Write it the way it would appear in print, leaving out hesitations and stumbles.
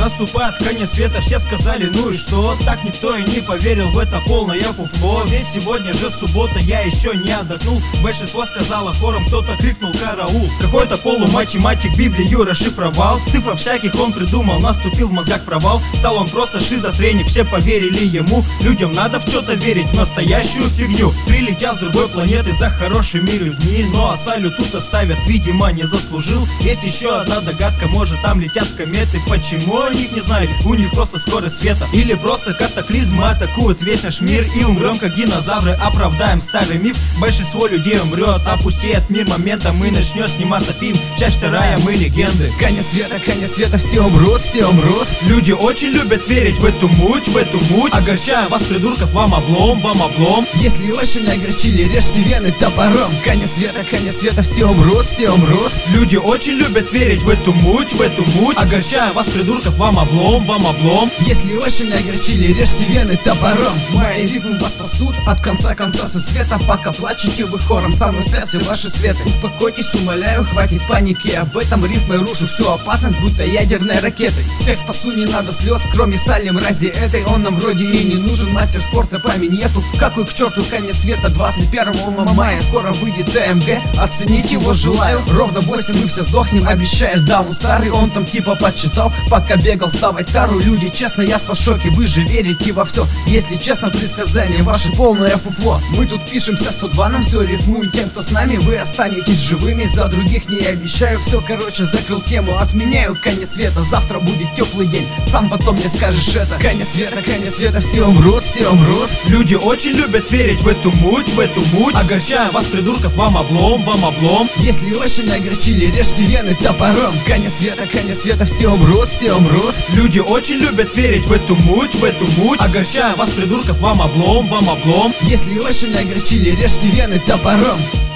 наступает конец света, все сказали, ну и что? Так никто и не поверил в это полное фуфло. Ведь сегодня же суббота, я еще не отдохнул. Большинство сказало хором, кто-то крикнул караул. Какой-то полуматематик Библию расшифровал. Цифр всяких он придумал, наступил в мозгах провал. Стал он просто шизофреник, все поверили ему. Людям надо в что-то верить, в настоящую фигню. Прилетят с другой планеты за хорошими людьми. Ну а салют тут оставят, видимо не заслужил. Есть еще одна догадка, может там летят кометы. Почему о них не знают? У них просто скорость света. Или просто катаклизмы атакуют весь наш мир. И умрем как динозавры, оправдаем старый миф. Большинство людей умрет, опустеет мир моментом и начнет сниматься фильм. Часть вторая, мы легенды. Конец света, все умрут, все умрут. Люди очень любят верить в эту муть, в эту муть. Огорчая вас, придурков, вам облом, вам облом. Если очень огорчили, режьте вены топором. Конец света, все умрут, все умрут. Люди очень любят верить в эту муть, в эту муть. Огорчая вас, придурков, вам облом, вам облом. Если очень огорчили, режьте вены топором. Мои рифмы вас спасут от конца со света. Пока плачете вы хором, сам настрясся ваши светы. Успокойтесь, умоляю, хватит паники. Об этом рифмой рушу всю опасность, будто ядерной ракетой. Всех спасу, не надо слез, кроме Салли мрази этой. Он нам вроде и не нужен, мастер спорта память нету. Какой к черту конец света 21 мая. Скоро выйдет АМГ, оценить его желаю. Ровно 8 мы все сдохнем, обещает даун старый. Он там типа подсчитал, пока бегал сдавать тару. Люди, честно, я с вас в шоке, вы же верите во все. Если честно, предсказание ваше полное фуфло. Мы тут пишемся 102, нам все рифмуем тем, кто с нами. Вы останетесь живыми, за других не обещаю. Все, короче, закрыл тему, отменяю конец света. Завтра будет теплый день, сам потом мне скажешь это. Конец света, все умрут, все умрут. Люди очень любят верить в эту муть, в эту муть. Огорчая вас, придурков, вам облом, вам облом. Если очень огорчили, режьте вены топором. Конец света, все умрут, все умрут. Люди очень любят верить в эту муть, в эту муть. Огорчая вас, придурков, вам облом, вам облом. Если очень огорчили, режьте вены топором.